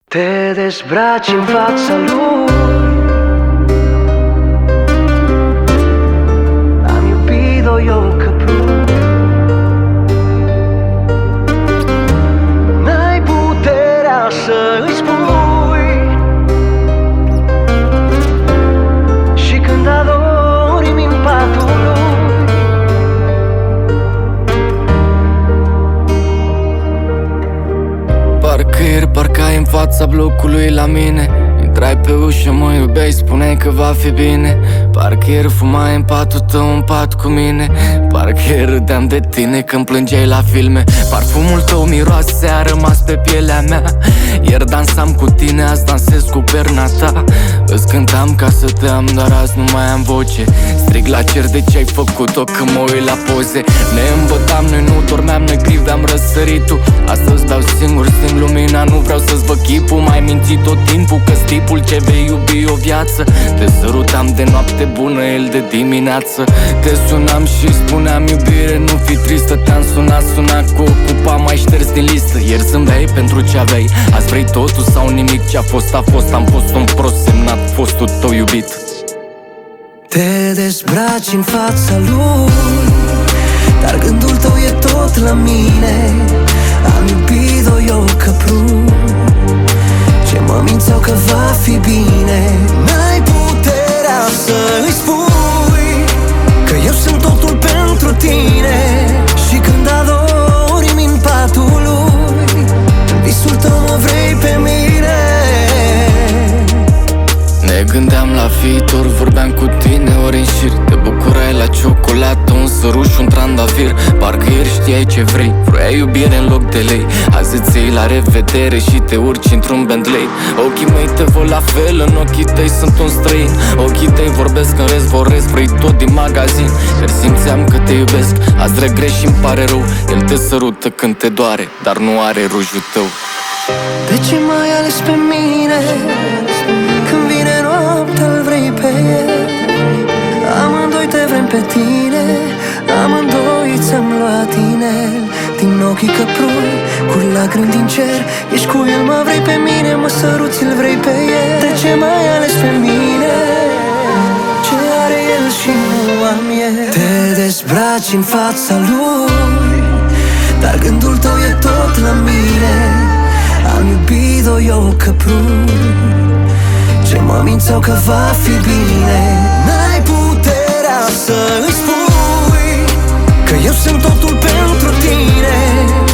Te dezbraci în fața lui, am iubit-o eu căprun. N-ai puterea să-i spui, și când adormi în patul lui, parcă ai în fața blocului la mine. Intrai pe ușă, mă iubeai, spuneai că va fi bine. Parcă ieri fumai în patul tău, în pat cu mine. Parcă ieri râdeam de tine când plângeai la filme. Parfumul tău miroase a rămas pe pielea mea. Ieri dansam cu tine, azi dansez cu perna ta. Îți cântam ca să te am, dar azi nu mai am voce. Strig la cer de ce ai făcut-o când mă uit la poze. Ne îmbătam, noi nu dormeam, noi priveam răsăritul. Astăzi beau singur, simt lumina, nu vreau să-ți văd chipul. M-ai mințit tot timpul că-s tipul ce vei iubi o viață. Te sărutam de noapte bună, el de dimineață. Te sunam și spuneam iubire, nu fi tristă. Te-am sunat cu ocupa, mai șters din listă. Ieri zâmbeai pentru ce aveai, azi vrei totul sau nimic. Ce a fost a fost, am fost un prost semnat, fostul tău iubit. te dezbraci în fața lui, dar gândul tău e tot la mine. Am iubit-o eu căprun, ce mă mințeau că va fi bine. N-ai puterea să-i spui că eu sunt totul pentru tine. Și când adormi în patul lui, în visul tău mă vrei pe mine. Ne gândeam la viitor, vorbeam cu tine ori în șir. Te bucurai la ciocolată, un săruș, un trandafir. Parcă ieri știai ce vrei, vroiai iubire în loc de lei. Azi îți iei la revedere și te urci într-un Bentley. Ochii mei te văd la fel, în ochii tăi sunt un străin. Ochii tăi vorbesc, în rest voresc, vrei tot din magazin. Ieri simțeam că te iubesc, azi regret și-mi pare rău. El te sărută când te doare, dar nu are rujul tău. De ce m-ai ales pe mine? Când vine noaptea, îl vrei pe el. Amândoi te vrem pe tine, amândoi ți-am luat inel. Din ochii căpruni, curg lacrimi din cer. Ești cu el, mă vrei pe mine, mă săruți, îl vrei pe el. De ce m-ai ales pe mine? Ce are el și nu am eu? Te dezbraci în fața lui, dar gândul tău e tot la mine. Am iubit-o eu căprun, ce mă mințeau că va fi bine. N-ai puterea să-i spui că eu sunt totul pentru tine.